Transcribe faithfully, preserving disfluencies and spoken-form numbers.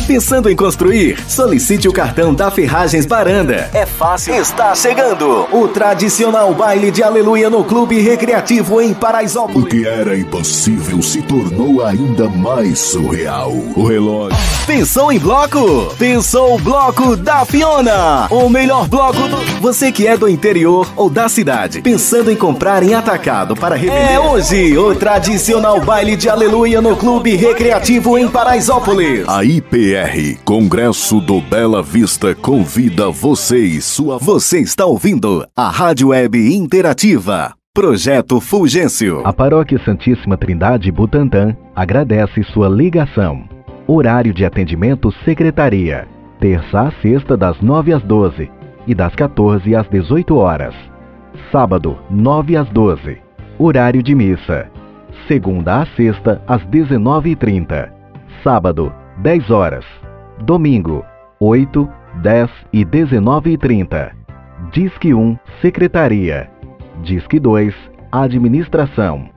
Pensando em construir? Solicite o cartão da Ferragens Baranda. É fácil, está chegando o tradicional baile de aleluia no Clube Recreativo em Paraisópolis. O que era impossível se tornou ainda mais surreal. O relógio. Pensou em bloco? Pensou o bloco da Fiona. O melhor bloco do... Você que é do interior ou da cidade, pensando em comprar em atacado para revender. É hoje o tradicional baile de aleluia no Clube Recreativo em Paraisópolis. A I P R, Congresso do Bela Vista, convida você e sua... Você está ouvindo a Rádio Web Interativa. Projeto Fulgêncio. A Paróquia Santíssima Trindade Butantã agradece sua ligação. Horário de atendimento secretaria. Terça a sexta das nove às doze e das quatorze às dezoito horas. Sábado, nove às doze. Horário de missa. Segunda a sexta às dezenove e trinta. Sábado, dez horas. Domingo, oito, dez e dezenove e trinta. Disque um, Secretaria. Disque dois, Administração.